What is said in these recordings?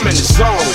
I'm in the zone.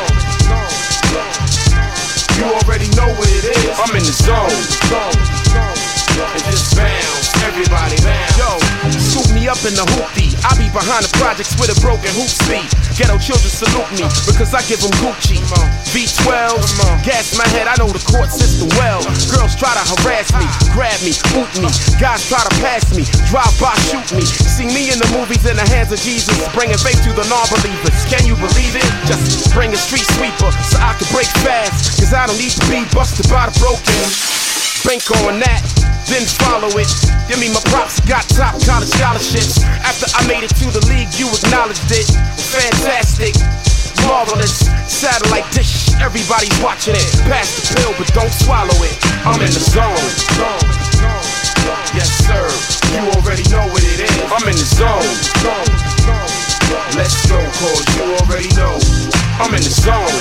You already know what it is. I'm in the zone. And just bounce, everybody bounce. Yo, scoop me up in the hoopty. I be behind the projects with a broken hoop speed. Ghetto children salute me because I give them Gucci. V12, gas my head, I know the court system well. Girls try to harass me, grab me, boot me. Guys try to pass me, drive by, shoot me. See me in the movies in the hands of Jesus, bringing faith to the non-believers. Can you believe it? Just bring a street sweeper so I can break fast, cause I don't need to be busted by the broken. Bank on that, then follow it. Give me my props, got top college scholarships. After I made it to the league, you acknowledged it. Fantastic, marvelous, satellite dish, everybody's watching it. Pass the pill, but don't swallow it. I'm in the zone. Yes, sir, you already know what it is. I'm in the zone. Let's go, cause you already know. I'm in the zone.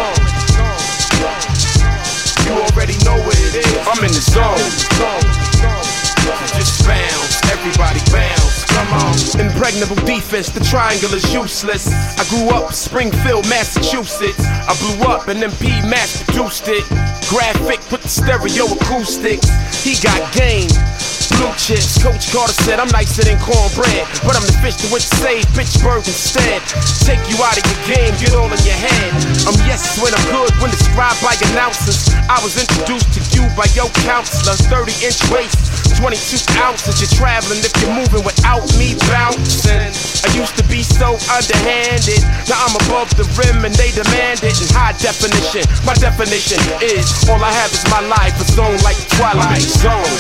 You already know what it is. I'm in the zone. Just bounce, everybody bounce. Come on. Impregnable defense, the triangle is useless. I grew up Springfield, Massachusetts. I blew up and MP mass produced it. Graphic with the stereo acoustics. He got game. Blue chips, Coach Carter said I'm nicer than cornbread, but I'm the fish that went to save Pittsburgh instead. Take you out of your game, get all in your head. I'm yes when I'm good, when described by announcers. I was introduced to you by your counselor. 30-inch waist, 22 ounces. You're traveling if you're moving without me bouncing. I used to be so underhanded, now I'm above the rim and they demand it in high definition. My definition is all I have is my life, a zone like the Twilight Zone.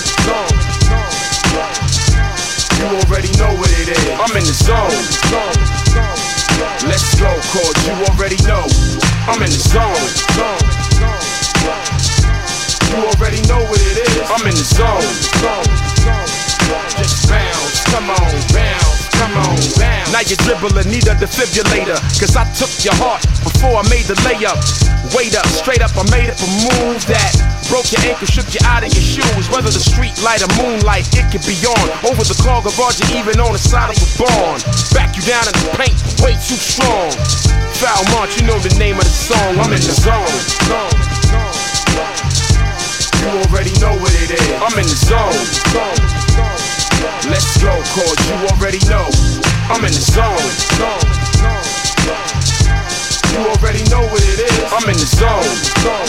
You already know what it is. I'm in the zone. Let's go, cause you already know. I'm in the zone. You already know what it is. I'm in the zone. Just bounce, come on, bounce, come on, bounce. Now you're dribbling, need a defibrillator, cause I took your heart before I made the layup. Wait up, straight up, I made up a move that broke your ankle, shook you out of your shoes. Whether the street light or moonlight, it could be on. Over the car garage, even on the side of a barn. Back you down in the paint, way too strong. Foul March, you know the name of the song. I'm in the zone. You already know what it is. I'm in the zone. Let's go, cause you already know. I'm in the zone. You already know what it is. I'm in the zone.